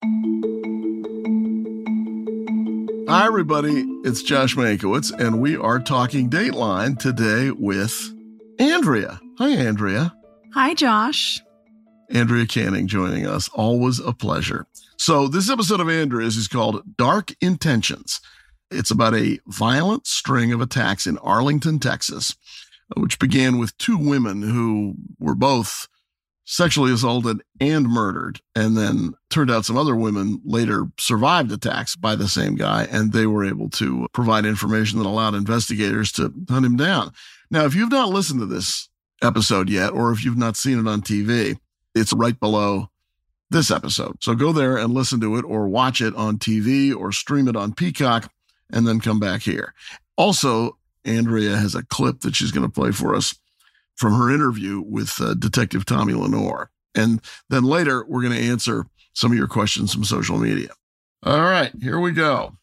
Hi, everybody. It's Josh Mankiewicz, and we are talking Dateline today with Andrea. Hi, Andrea. Hi, Josh. Andrea Canning joining us. Always a pleasure. So this episode of Andrea's is called Dark Intentions. It's about a violent string of attacks in Arlington, Texas, which began with two women who were both sexually assaulted and murdered. And then turned out some other women later survived attacks by the same guy, and they were able to provide information that allowed investigators to hunt him down. Now, if you've not listened to this episode yet, or if you've not seen it on TV, it's right below this episode. So go there and listen to it, or watch it on TV, or stream it on Peacock, and then come back here. Also, Andrea has a clip that she's going to play for us from her interview with Detective Tommy Lenore. And then later, we're going to answer some of your questions from social media. All right, here we go.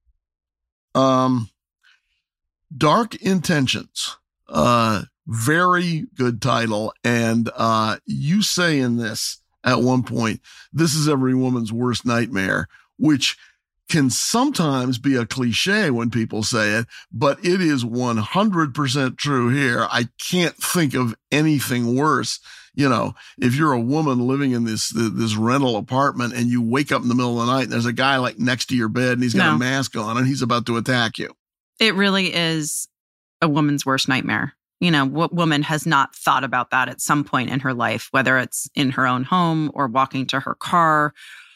Dark Intentions. Very good title. And you say in this at one point, this is every woman's worst nightmare, which can sometimes be a cliche when people say it, but it is 100% true here. I can't think of anything worse. You know, if you're a woman living in this rental apartment and you wake up in the middle of the night and there's a guy like next to your bed and he's got a mask on and he's about to attack you. It really is a woman's worst nightmare. You know, what woman has not thought about that at some point in her life, whether it's in her own home or walking to her car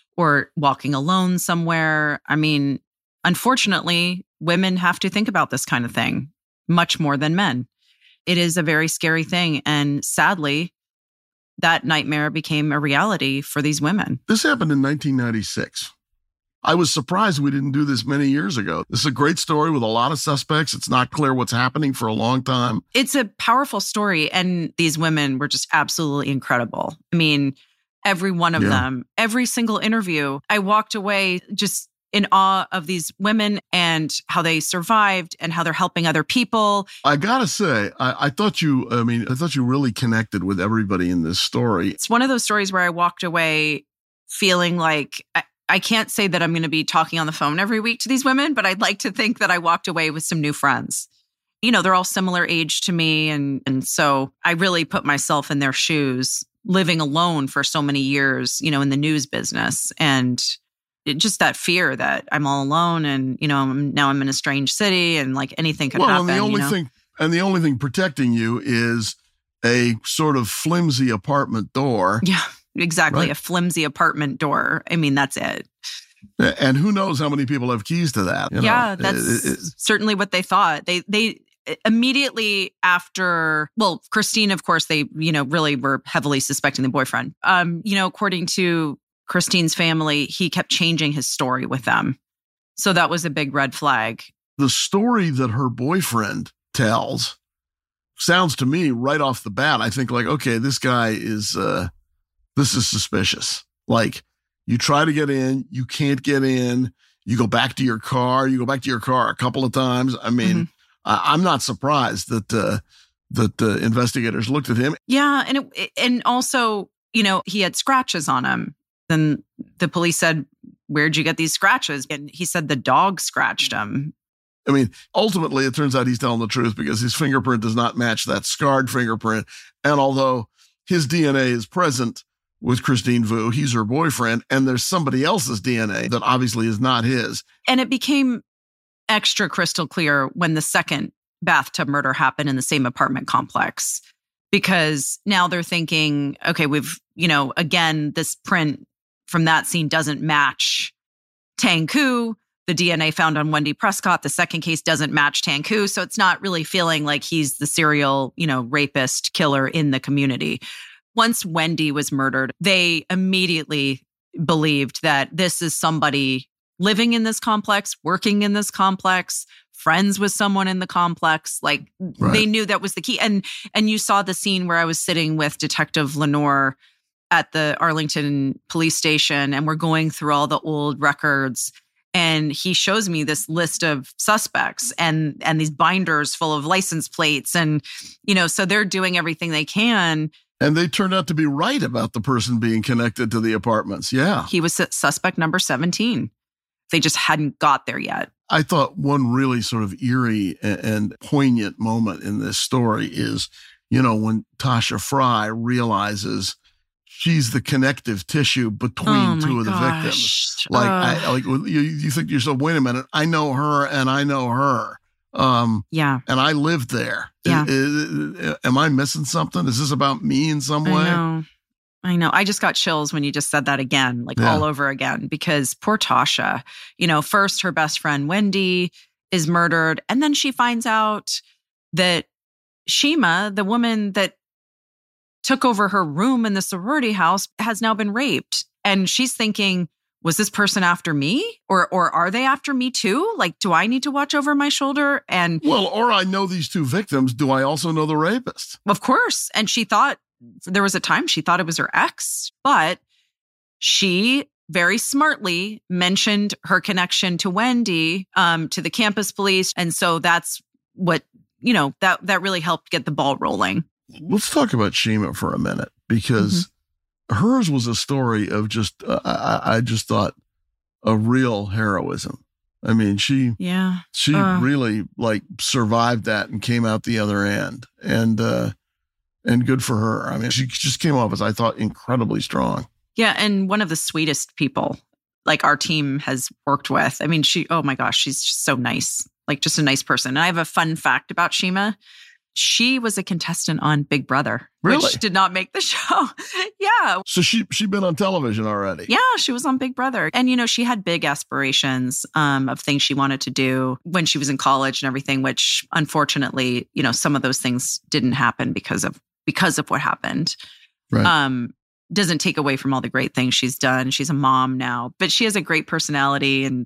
or walking alone somewhere. I mean, unfortunately, women have to think about this kind of thing much more than men. It is a very scary thing. And sadly, that nightmare became a reality for these women. This happened in 1996. I was surprised we didn't do this many years ago. This is a great story with a lot of suspects. It's not clear what's happening for a long time. It's a powerful story. And these women were just absolutely incredible. I mean, every one of them, every single interview, I walked away just in awe of these women and how they survived and how they're helping other people. I gotta say, I thought you really connected with everybody in this story. It's one of those stories where I walked away feeling like I can't say that I'm going to be talking on the phone every week to these women, but I'd like to think that I walked away with some new friends. You know, they're all similar age to me. And so I really put myself in their shoes, living alone for so many years, you know, in the news business. And just that fear that I'm all alone and, you know, now I'm in a strange city and like anything could happen. And the only thing protecting you is a sort of flimsy apartment door. Yeah, exactly. Right? A flimsy apartment door. I mean, that's it. And who knows how many people have keys to that? You know? That's certainly what they thought. They immediately after, well, Christine, of course, they, you know, really were heavily suspecting the boyfriend. You know, according to Christine's family, he kept changing his story with them. So that was a big red flag. The story that her boyfriend tells sounds to me right off the bat, I think like, okay, this guy is, this is suspicious. Like you try to get in, you can't get in, you go back to your car a couple of times. I mean, I'm not surprised that investigators looked at him. Yeah. And also, you know, he had scratches on him. Then the police said, where'd you get these scratches? And he said the dog scratched him. I mean, ultimately, it turns out he's telling the truth because his fingerprint does not match that scarred fingerprint. And although his DNA is present with Christine Vu, he's her boyfriend, and there's somebody else's DNA that obviously is not his. And it became extra crystal clear when the second bathtub murder happened in the same apartment complex, because now they're thinking, okay, we've, you know, again, this print from that scene doesn't match Tang Ku. The DNA found on Wendy Prescott, the second case doesn't match Tang Ku. So it's not really feeling like he's the serial, you know, rapist killer in the community. Once Wendy was murdered, they immediately believed that this is somebody living in this complex, working in this complex, friends with someone in the complex. Like They knew that was the key. And you saw the scene where I was sitting with Detective Lenore at the Arlington police station, and we're going through all the old records. And he shows me this list of suspects and these binders full of license plates. And, you know, so they're doing everything they can And they turned out to be right about the person being connected to the apartments. Yeah. He was suspect number 17. They just hadn't got there yet. I thought one really sort of eerie and poignant moment in this story is, when Tasha Fry realizes she's the connective tissue between two of the victims. You think to yourself, wait a minute, I know her and I know her. Yeah. And I lived there. Yeah. Am I missing something? Is this about me in some way? I know. I just got chills when you just said that again, all over again, because poor Tasha, first her best friend, Wendy, is murdered. And then she finds out that Shima, the woman that took over her room in the sorority house, has now been raped. And she's thinking, was this person after me? Or are they after me too? Do I need to watch over my shoulder? And or I know these two victims. Do I also know the rapist? Of course. And she thought, there was a time she thought it was her ex, but she very smartly mentioned her connection to Wendy, to the campus police. And so that's what, that really helped get the ball rolling. Let's talk about Shima for a minute, because hers was a story of just, I just thought, a real heroism. I mean, she really survived that and came out the other end. And good for her. I mean, she just came off as, I thought, incredibly strong. Yeah. And one of the sweetest people our team has worked with. I mean, oh my gosh, she's just so nice. Just a nice person. And I have a fun fact about Shima. She was a contestant on Big Brother, which did not make the show. Yeah. So she'd been on television already. Yeah, she was on Big Brother. And, she had big aspirations of things she wanted to do when she was in college and everything, which unfortunately, some of those things didn't happen because of what happened. Right. Doesn't take away from all the great things she's done. She's a mom now, but she has a great personality. And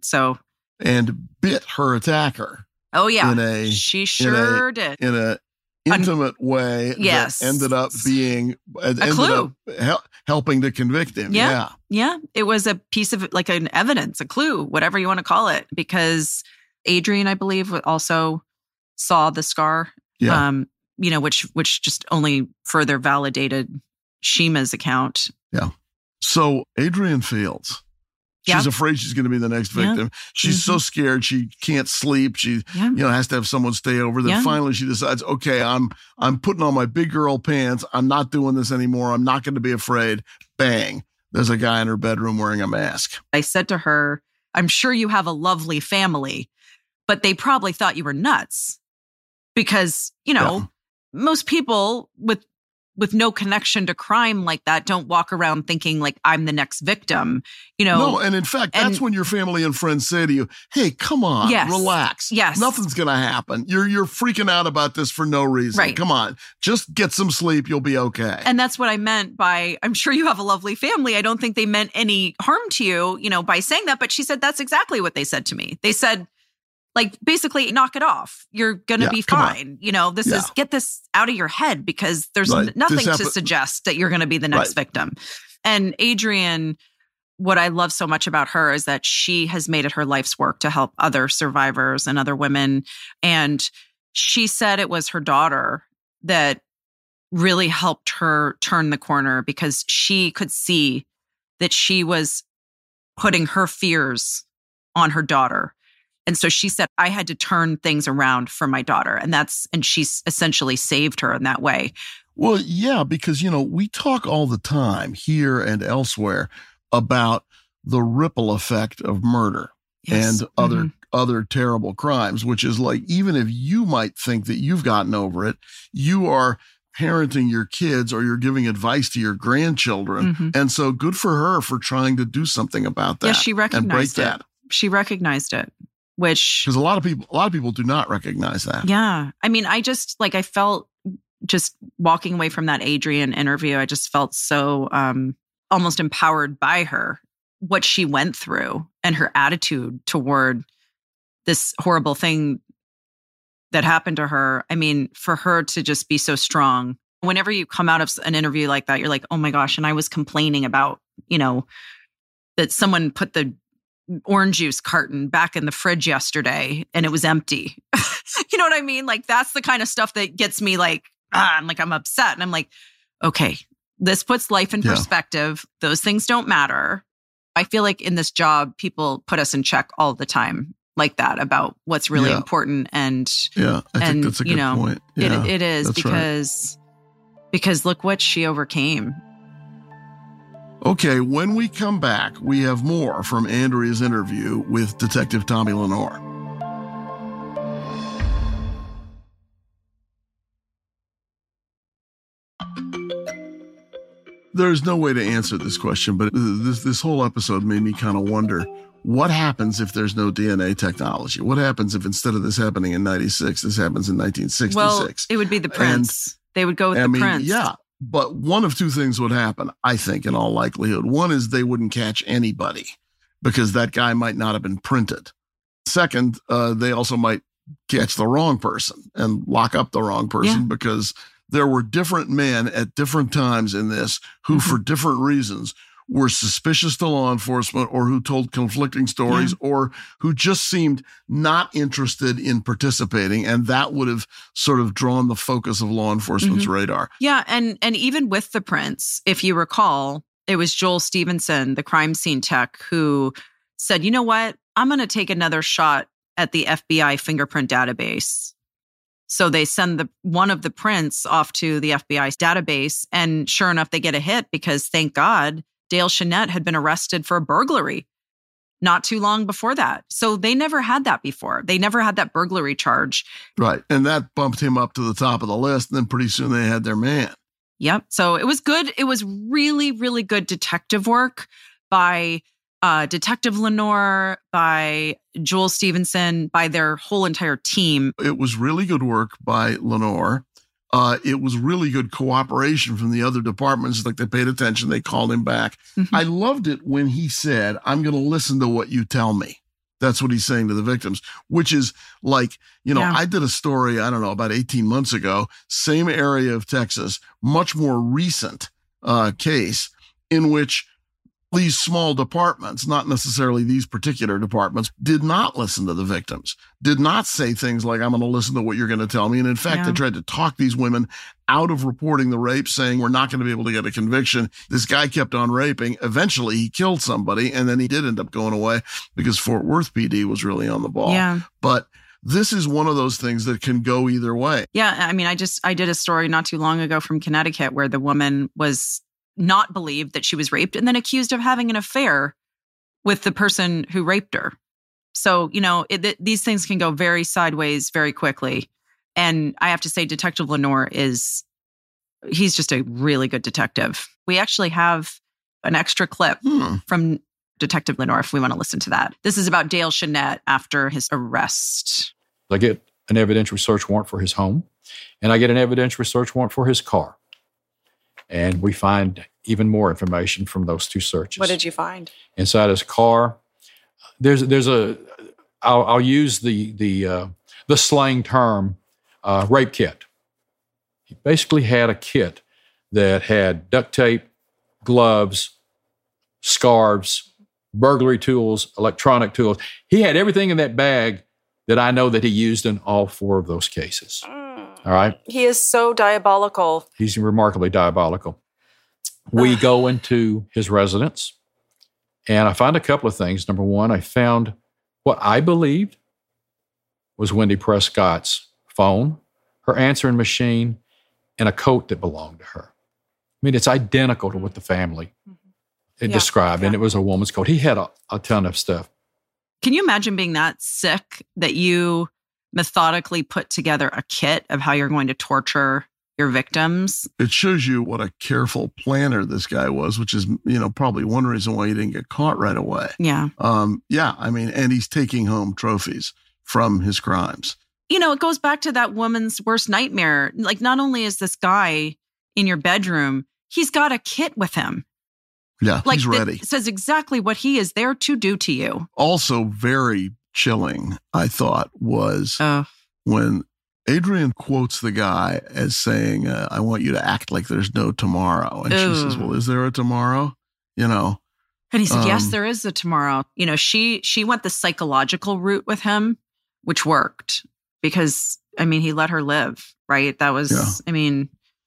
bit her attacker. Oh, yeah. She sure did. In a intimate way. Yes. That ended up being helping to convict him. Yeah. Yeah. It was a piece of an evidence, a clue, whatever you want to call it, because Adrian, I believe, also saw the scar. Yeah. Which just only further validated Shima's account. Yeah. So Adrian Fields, she's afraid she's going to be the next victim. Yeah. She's so scared she can't sleep. She, has to have someone stay over. Then finally she decides, okay, I'm putting on my big girl pants. I'm not doing this anymore. I'm not going to be afraid. Bang. There's a guy in her bedroom wearing a mask. I said to her, I'm sure you have a lovely family, but they probably thought you were nuts because, most people with no connection to crime like that don't walk around thinking I'm the next victim, No, and in fact, that's when your family and friends say to you, hey, come on, relax. Yes. Nothing's going to happen. You're freaking out about this for no reason. Right. Come on, just get some sleep. You'll be okay. And that's what I meant by, I'm sure you have a lovely family. I don't think they meant any harm to you, by saying that. But she said, that's exactly what they said to me. They said, basically, knock it off. You're going to be fine. This is, get this out of your head because there's nothing to suggest that you're going to be the next victim. And Adrian, what I love so much about her is that she has made it her life's work to help other survivors and other women. And she said it was her daughter that really helped her turn the corner because she could see that she was putting her fears on her daughter. And so she said, I had to turn things around for my daughter. And she's essentially saved her in that way. Well, yeah, because, we talk all the time here and elsewhere about the ripple effect of murder and other terrible crimes, which is even if you might think that you've gotten over it, you are parenting your kids or you're giving advice to your grandchildren. And so good for her for trying to do something about that. Yeah, she recognized and break that. She recognized it. Because a lot of people do not recognize that. Yeah. I mean, I just I felt just walking away from that Adrian interview, I just felt so almost empowered by her, what she went through and her attitude toward this horrible thing that happened to her. I mean, for her to just be so strong. Whenever you come out of an interview like that, you're like, oh my gosh. And I was complaining about, that someone put the orange juice carton back in the fridge yesterday and it was empty. You know what I mean? That's the kind of stuff that gets me I'm upset. And I'm like, okay, This puts life in perspective. Those things don't matter. I feel like in this job, people put us in check all the time like that about what's really important. And I think that's a good point. Yeah, it is because look what she overcame. Okay, when we come back, we have more from Andrea's interview with Detective Tommy Lenore. There's no way to answer this question, but this whole episode made me kind of wonder, what happens if there's no DNA technology? What happens if instead of this happening in 96, this happens in 1966? Well, it would be the prince. They would go with the prince. Yeah, but one of two things would happen, I think, in all likelihood. One is they wouldn't catch anybody because that guy might not have been printed. Second, they also might catch the wrong person and lock up the wrong person because there were different men at different times in this who, for different reasons, were suspicious to law enforcement or who told conflicting stories or who just seemed not interested in participating. And that would have sort of drawn the focus of law enforcement's radar. Yeah. And even with the prints, if you recall, it was Joel Stevenson, the crime scene tech, who said, you know what, I'm going to take another shot at the FBI fingerprint database. So they send one of the prints off to the FBI's database. And sure enough, they get a hit because, thank God, Dale Chenette had been arrested for a burglary not too long before that. So they never had that before. They never had that burglary charge. Right. And that bumped him up to the top of the list. And then pretty soon they had their man. Yep. So it was good. It was really, really good detective work by Detective Lenore, by Joel Stevenson, by their whole entire team. It was really good work by Lenore. It was really good cooperation from the other departments. Like, they paid attention. They called him back. I loved it when he said, I'm going to listen to what you tell me. That's what he's saying to the victims, which is like, I did a story, I don't know, about 18 months ago, same area of Texas, much more recent case in which these small departments, not necessarily these particular departments, did not listen to the victims, did not say things like, I'm going to listen to what you're going to tell me. And in fact, they tried to talk these women out of reporting the rape, saying, we're not going to be able to get a conviction. This guy kept on raping. Eventually, he killed somebody, and then he did end up going away because Fort Worth PD was really on the ball. Yeah. But this is one of those things that can go either way. Yeah. I mean, I did a story not too long ago from Connecticut where the woman was not believed that she was raped and then accused of having an affair with the person who raped her. So, these things can go very sideways very quickly. And I have to say, Detective Lenore he's just a really good detective. We actually have an extra clip from Detective Lenore if we want to listen to that. This is about Dale Chenette after his arrest. I get an evidentiary search warrant for his home, and I get an evidentiary search warrant for his car. And we find even more information from those two searches. What did you find? Inside his car, I'll use the slang term, rape kit. He basically had a kit that had duct tape, gloves, scarves, burglary tools, electronic tools. He had everything in that bag that I know that he used in all four of those cases. All right. He is so diabolical. He's remarkably diabolical. We go into his residence, and I found a couple of things. Number one, I found what I believed was Wendy Prescott's phone, her answering machine, and a coat that belonged to her. I mean, it's identical to what the family described, and it was a woman's coat. He had a ton of stuff. Can you imagine being that sick that you methodically put together a kit of how you're going to torture your victims? It shows you what a careful planner this guy was, which is, probably one reason why he didn't get caught right away. Yeah. And he's taking home trophies from his crimes. It goes back to that woman's worst nightmare. Like, not only is this guy in your bedroom, he's got a kit with him. Yeah, he's ready. It says exactly what he is there to do to you. Also very chilling, I thought, was when Adrian quotes the guy as saying, I want you to act like there's no tomorrow. And she says, well, is there a tomorrow? And he said, yes, there is a tomorrow. She went the psychological route with him, which worked because, he let her live, right? That was,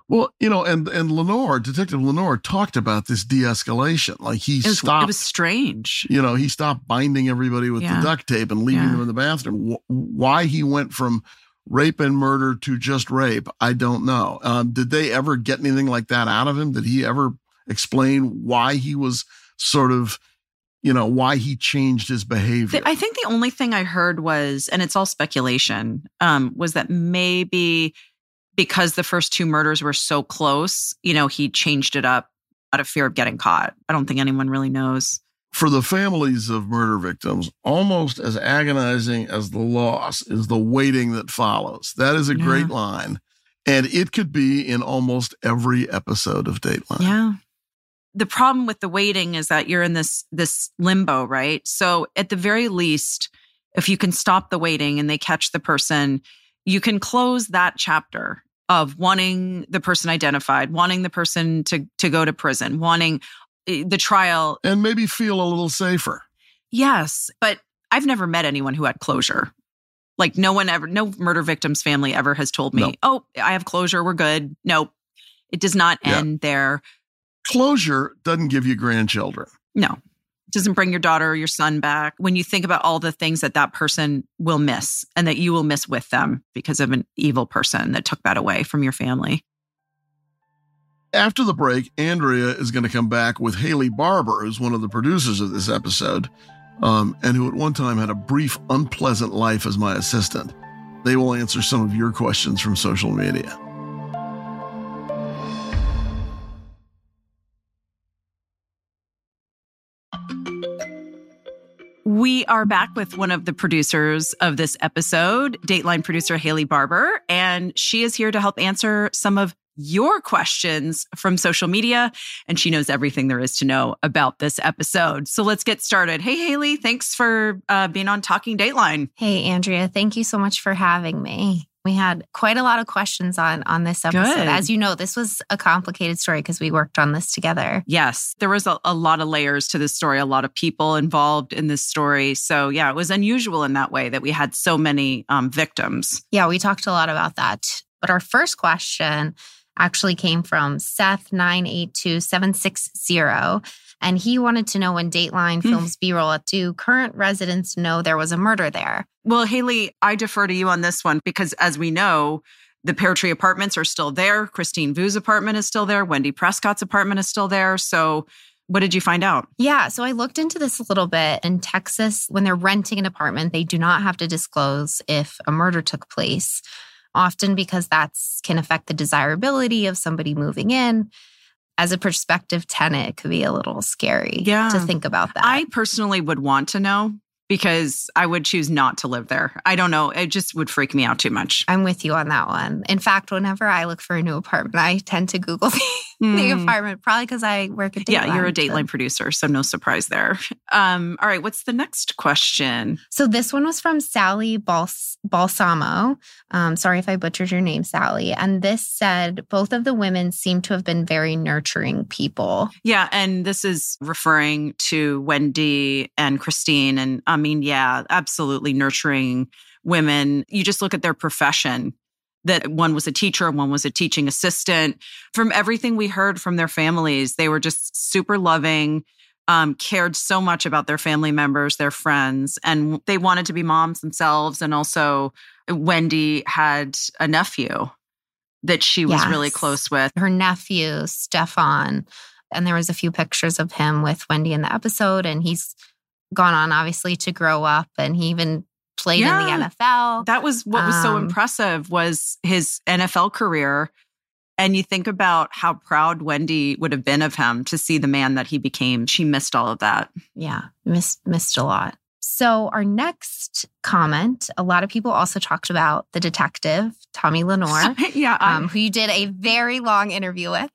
Well, and Lenore, Detective Lenore, talked about this de-escalation. Like he stopped. It was strange. He stopped binding everybody with the duct tape and leaving them in the bathroom. Why he went from rape and murder to just rape, I don't know. Did they ever get anything like that out of him? Did he ever explain why he was sort of, why he changed his behavior? I think the only thing I heard was, and it's all speculation, was that maybe because the first two murders were so close, he changed it up out of fear of getting caught. I don't think anyone really knows. For the families of murder victims, almost as agonizing as the loss is the waiting that follows. That is a great line. And it could be in almost every episode of Dateline. Yeah. The problem with the waiting is that you're in this limbo, right? So at the very least, if you can stop the waiting and they catch the person, you can close that chapter of wanting the person identified, wanting the person to go to prison, wanting the trial. And maybe feel a little safer. Yes, but I've never met anyone who had closure. Like no murder victim's family ever has told me, oh, I have closure, we're good. Nope. It does not end there. Closure doesn't give you grandchildren. No. It doesn't bring your daughter or your son back. When you think about all the things that person will miss and that you will miss with them because of an evil person that took that away from your family. After the break, Andrea is going to come back with Haley Barbour, who's one of the producers of this episode, and who at one time had a brief, unpleasant life as my assistant. They will answer some of your questions from social media. We are back with one of the producers of this episode, Dateline producer Haley Barbour, and she is here to help answer some of your questions from social media, and she knows everything there is to know about this episode. So let's get started. Hey, Haley, thanks for being on Talking Dateline. Hey, Andrea, thank you so much for having me. We had quite a lot of questions on this episode. Good. As you know, this was a complicated story because we worked on this together. Yes, there was a lot of layers to this story, a lot of people involved in this story. So yeah, it was unusual in that way that we had so many victims. Yeah, we talked a lot about that. But our first question actually came from Seth982760. And he wanted to know, when Dateline films B-roll, do current residents know there was a murder there? Well, Haley, I defer to you on this one because, as we know, the Pear Tree Apartments are still there. Christine Vu's apartment is still there. Wendy Prescott's apartment is still there. So what did you find out? Yeah, so I looked into this a little bit. In Texas, when they're renting an apartment, they do not have to disclose if a murder took place, often because that can affect the desirability of somebody moving in. As a prospective tenant, it could be a little scary to think about that. I personally would want to know because I would choose not to live there. I don't know. It just would freak me out too much. I'm with you on that one. In fact, whenever I look for a new apartment, I tend to Google the apartment, probably because I work at Dateline. Yeah, you're a Dateline producer, so no surprise there. All right, what's the next question? So this one was from Sally Balsamo. Sorry if I butchered your name, Sally. And this said, both of the women seem to have been very nurturing people. Yeah, and this is referring to Wendy and Christine. And I mean, yeah, absolutely nurturing women. You just look at their profession. That one was a teacher, one was a teaching assistant. From everything we heard from their families, they were just super loving, cared so much about their family members, their friends, and they wanted to be moms themselves. And also, Wendy had a nephew that she was really close with. Her nephew, Stefan, and there was a few pictures of him with Wendy in the episode, and he's gone on, obviously, to grow up, and he even played in the NFL. That was what was so impressive, was his NFL career. And you think about how proud Wendy would have been of him to see the man that he became. She missed all of that. Yeah, missed a lot. So our next comment, a lot of people also talked about the detective, Tommy Lenore, who you did a very long interview with.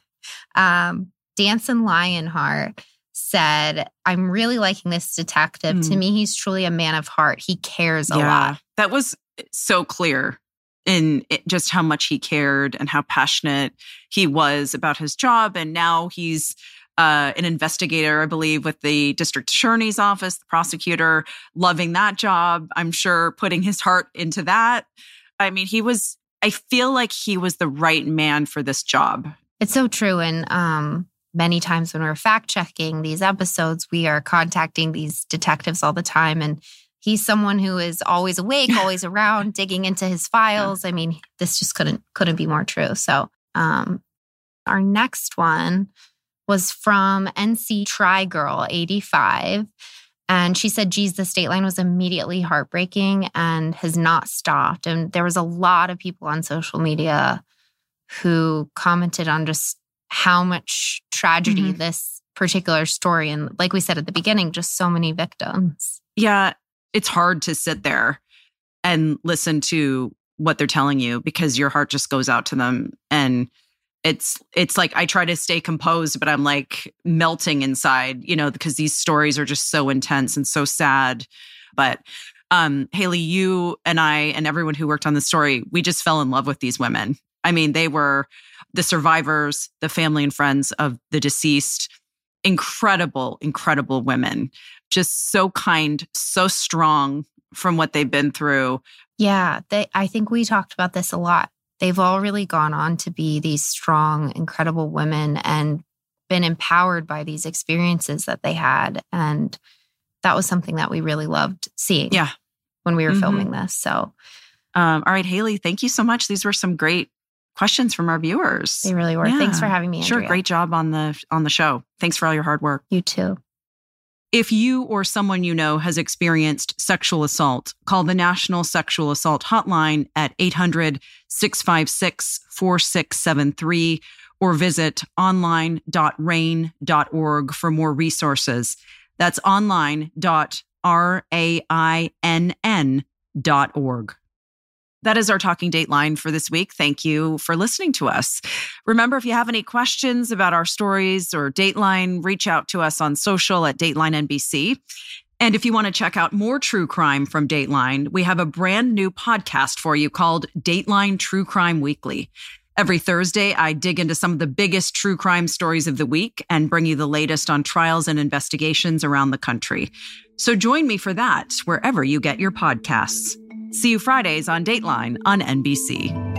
Danson Lionheart said, I'm really liking this detective. To me, he's truly a man of heart. He cares a lot. That was so clear in just how much he cared and how passionate he was about his job. And now he's an investigator, I believe, with the district attorney's office, the prosecutor, loving that job. I'm sure putting his heart into that. I mean, he was I feel like he was the right man for this job. It's so true. And many times when we're fact checking these episodes, we are contacting these detectives all the time. And he's someone who is always awake, always around, digging into his files. I mean, this just couldn't be more true. So our next one was from NC Try Girl 85. And she said, geez, this Dateline was immediately heartbreaking and has not stopped. And there was a lot of people on social media who commented on just how much tragedy this particular story, and like we said at the beginning, just so many victims. Yeah, it's hard to sit there and listen to what they're telling you because your heart just goes out to them. And it's like I try to stay composed, but I'm like melting inside, because these stories are just so intense and so sad. But Haley, you and I and everyone who worked on the story, we just fell in love with these women. I mean, they were the survivors, the family and friends of the deceased. Incredible, incredible women. Just so kind, so strong from what they've been through. Yeah, I think we talked about this a lot. They've all really gone on to be these strong, incredible women and been empowered by these experiences that they had. And that was something that we really loved seeing when we were filming this. So, all right, Haley, thank you so much. These were some great questions from our viewers. They really were. Yeah. Thanks for having me, Andrea. Sure, great job on the show. Thanks for all your hard work. You too. If you or someone you know has experienced sexual assault, call the National Sexual Assault Hotline at 800-656-4673 or visit online.rain.org for more resources. That's online.rainn.org. That is our Talking Dateline for this week. Thank you for listening to us. Remember, if you have any questions about our stories or Dateline, reach out to us on social at Dateline NBC. And if you want to check out more true crime from Dateline, we have a brand new podcast for you called Dateline True Crime Weekly. Every Thursday, I dig into some of the biggest true crime stories of the week and bring you the latest on trials and investigations around the country. So join me for that wherever you get your podcasts. See you Fridays on Dateline on NBC.